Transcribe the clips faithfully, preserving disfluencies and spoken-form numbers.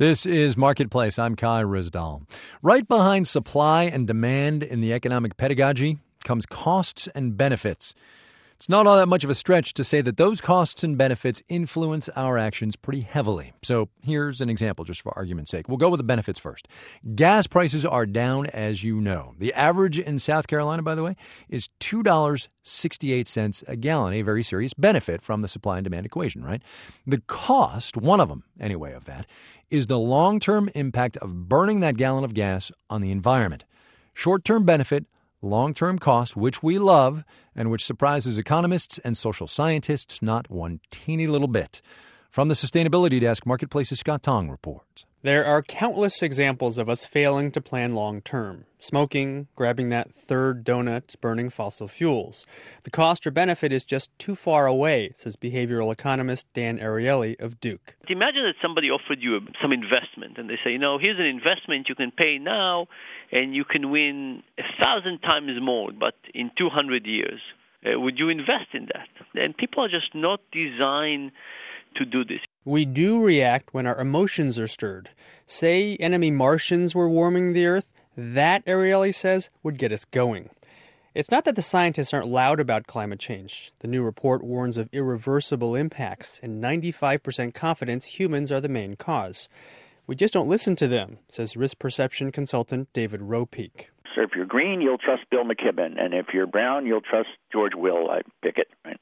This is Marketplace. I'm Kai Rizdal. Right behind supply and demand in the economic pedagogy comes costs and benefits. It's not all that much of a stretch to say that those costs and benefits influence our actions pretty heavily. So here's an example, just for argument's sake. We'll go with the benefits first. Gas prices are down, as you know. The average in South Carolina, by the way, is two dollars and sixty-eight cents a gallon, a very serious benefit from the supply and demand equation, right? The cost, one of them anyway, of that, is the long-term impact of burning that gallon of gas on the environment. Short-term benefit, long-term cost, which we love and which surprises economists and social scientists not one teeny little bit. From the Sustainability Desk, Marketplace's Scott Tong reports. There are countless examples of us failing to plan long-term. Smoking, grabbing that third donut, burning fossil fuels. The cost or benefit is just too far away, says behavioral economist Dan Ariely of Duke. Imagine that somebody offered you some investment, and they say, you know, here's an investment you can pay now, and you can win a thousand times more, but in two hundred years. Uh, would you invest in that? And people are just not designed to do this. We do react when our emotions are stirred. Say enemy Martians were warming the Earth, that, Ariely says, would get us going. It's not that the scientists aren't loud about climate change. The new report warns of irreversible impacts and ninety-five percent confidence humans are the main cause. We just don't listen to them, says risk perception consultant David Ropeek. So if you're green, you'll trust Bill McKibben, and if you're brown, you'll trust George Will uh, Pickett. Right?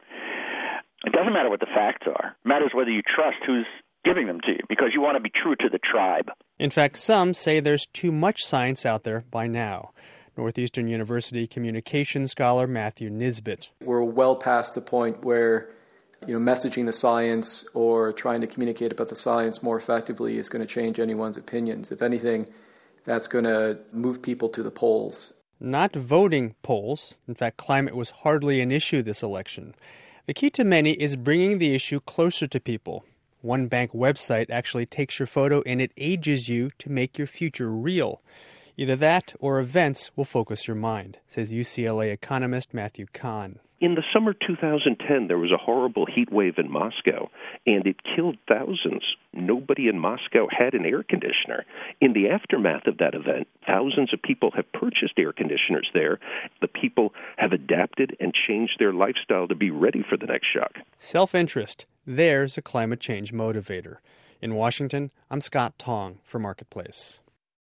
It doesn't matter what the facts are. It matters whether you trust who's giving them to you, because you want to be true to the tribe. In fact, some say there's too much science out there by now. Northeastern University communication scholar Matthew Nisbet. We're well past the point where, you know, messaging the science or trying to communicate about the science more effectively is going to change anyone's opinions. If anything, that's going to move people to the polls. Not voting polls. In fact, climate was hardly an issue this election. The key to many is bringing the issue closer to people. One bank website actually takes your photo and it ages you to make your future real. Either that or events will focus your mind, says U C L A economist Matthew Kahn. In the summer two thousand ten, there was a horrible heat wave in Moscow, and it killed thousands. Nobody in Moscow had an air conditioner. In the aftermath of that event, thousands of people have purchased air conditioners there. The people have adapted and changed their lifestyle to be ready for the next shock. Self-interest. There's a climate change motivator. In Washington, I'm Scott Tong for Marketplace.